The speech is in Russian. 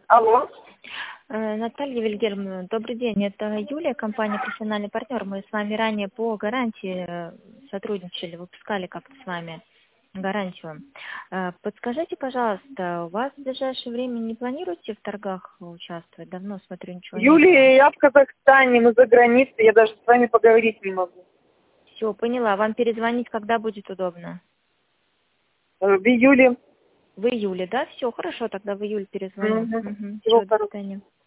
Алло. Наталья Вильгельмовна, добрый день. Это Юлия, компания «Профессиональный партнер». Мы с вами ранее по гарантии сотрудничали, выпускали как-то с вами гарантию. Подскажите, пожалуйста, у вас в ближайшее время не планируете в торгах участвовать? Давно, смотрю, ничего не было. Юлия, я в Казахстане, мы за границей, я даже с вами поговорить не могу. Все, поняла. Вам перезвонить, когда будет удобно? В июле. В июле, да? Все, хорошо, тогда в июле перезвоню. Угу. Угу. Всего Все, до хорошего. свидания.